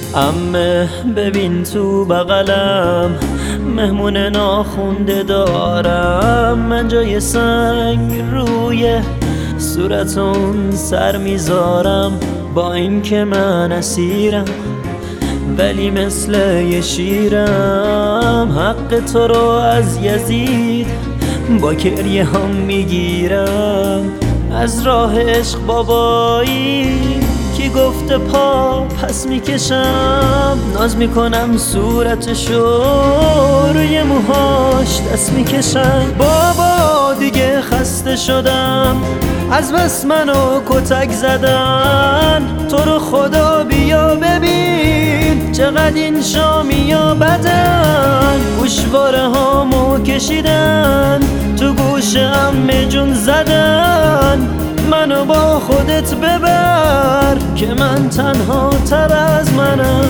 عمه ببین تو بغلم مهمون ناخونده دارم، من جای سنگ روی صورت اون سر میذارم. با این که من اسیرم ولی مثل یه شیرم، حق تو رو از یزید با گریه هم میگیرم. از راه عشق بابایی کی گفته پا پس میکشم، ناز میکنم صورتشو روی موهاش دست میکشم. بابا دیگه خسته شدم از بس منو کتک زدن، تو رو خدا بیا ببین چقدر این شامی و بدن. گوشواره هامو کشیدن تو گوش عمه جون زدن، منو با خودت ببر که من تنها تر از منم.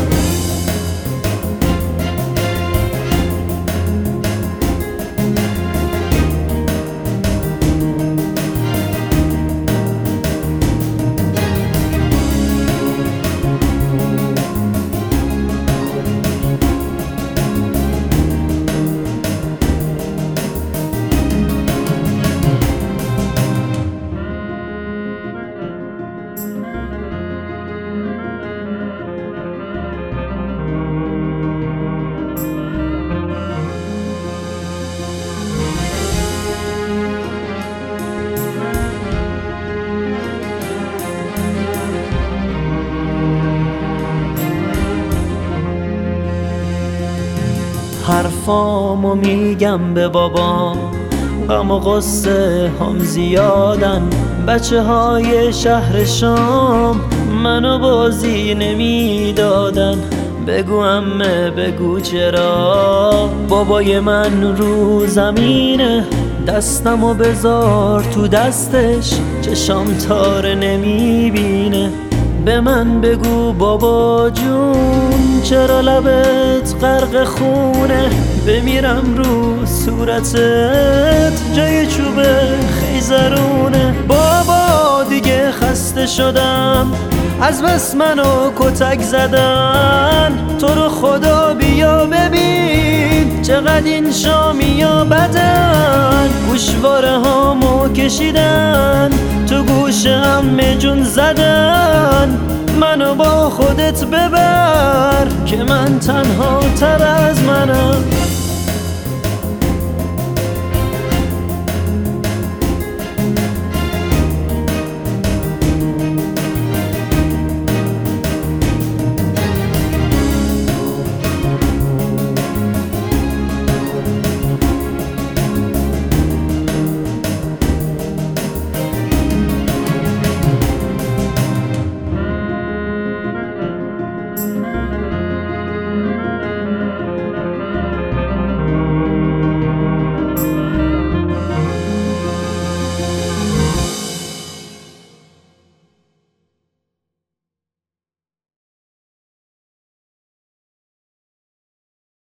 حرفامو میگم به بابا، غم و غصه هم زیادن. بچه های شهر شام منو بازی نمیدادن. بگو عمه بگو چرا بابای من رو زمینه، دستمو بذار تو دستش چشام تاره نمیبینه. به من بگو بابا جون چرا لبت غرق خونه، بمیرم رو صورتت جای چوب خیزرونه. بابا دیگه خسته شدم از بس منو کتک زدن، تو رو خدا بیا ببین چقدر این شامی و بدن. گوشواره هامو کشیدن تو گوش عمه جون زدن، منو با خودت ببر که من تنها تر از منم.